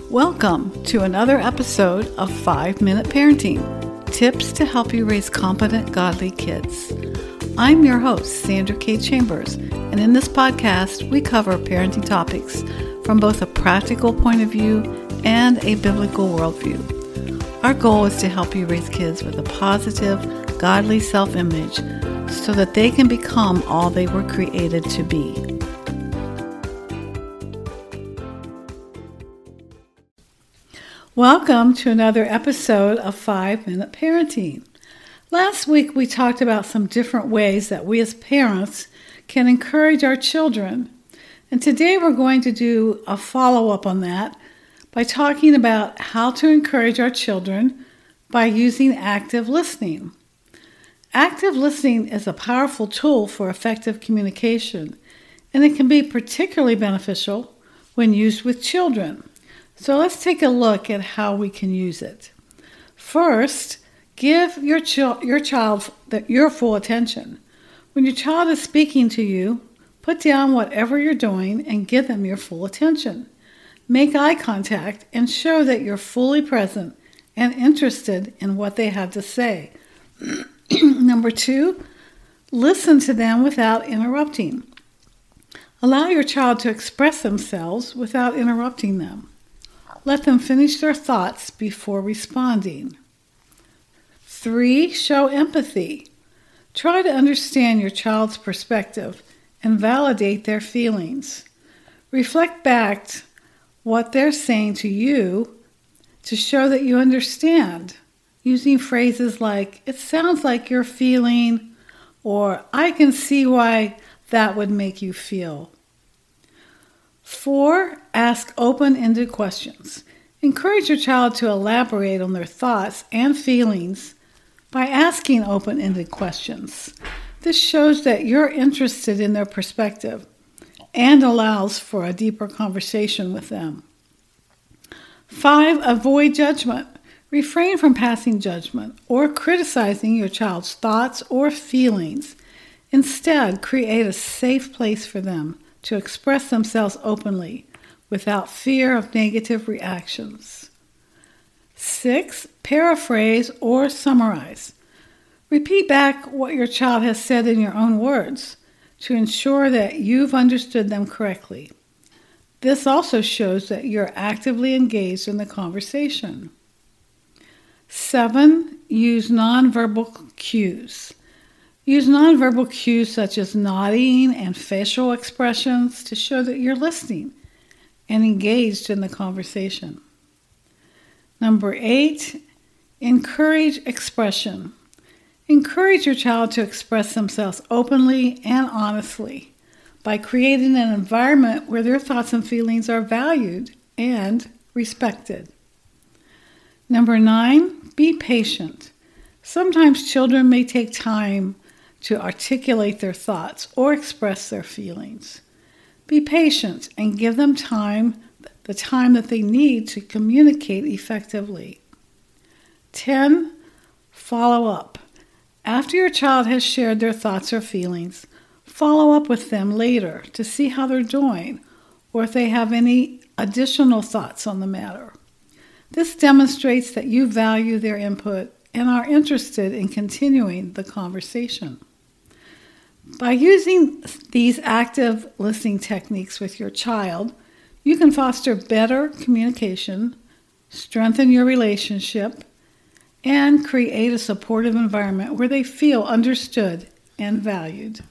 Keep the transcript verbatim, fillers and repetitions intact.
Welcome to another episode of five minute Parenting, tips to help you raise competent, godly kids. I'm your host, Sandra K. Chambers, and in this podcast, we cover parenting topics from both a practical point of view and a biblical worldview. Our goal is to help you raise kids with a positive, godly self-image so that they can become all they were created to be. Welcome to another episode of five minute Parenting. Last week we talked about some different ways that we as parents can encourage our children. And today we're going to do a follow-up on that by talking about how to encourage our children by using active listening. Active listening is a powerful tool for effective communication, and it can be particularly beneficial when used with children. So let's take a look at how we can use it. First, give your, ch- your child the, your full attention. When your child is speaking to you, put down whatever you're doing and give them your full attention. Make eye contact and show that you're fully present and interested in what they have to say. Number two, listen to them without interrupting. Allow your child to express themselves without interrupting them. Let them finish their thoughts before responding. Three, show empathy. Try to understand your child's perspective and validate their feelings. Reflect back what they're saying to you to show that you understand, using phrases like, "It sounds like you're feeling," or "I can see why that would make you feel." Four, ask open-ended questions. Encourage your child to elaborate on their thoughts and feelings by asking open-ended questions. This shows that you're interested in their perspective and allows for a deeper conversation with them. Five, avoid judgment. Refrain from passing judgment or criticizing your child's thoughts or feelings. Instead, create a safe place for them to express themselves openly without fear of negative reactions. Six, paraphrase or summarize. Repeat back what your child has said in your own words to ensure that you've understood them correctly. This also shows that you're actively engaged in the conversation. Seven, use nonverbal cues. Use nonverbal cues such as nodding and facial expressions to show that you're listening and engaged in the conversation. Number eight, encourage expression. Encourage your child to express themselves openly and honestly by creating an environment where their thoughts and feelings are valued and respected. Number nine, be patient. Sometimes children may take time to articulate their thoughts or express their feelings. Be patient and give them time, the time that they need to communicate effectively. ten. Follow up. After your child has shared their thoughts or feelings, follow up with them later to see how they're doing or if they have any additional thoughts on the matter. This demonstrates that you value their input and are interested in continuing the conversation. By using these active listening techniques with your child, you can foster better communication, strengthen your relationship, and create a supportive environment where they feel understood and valued.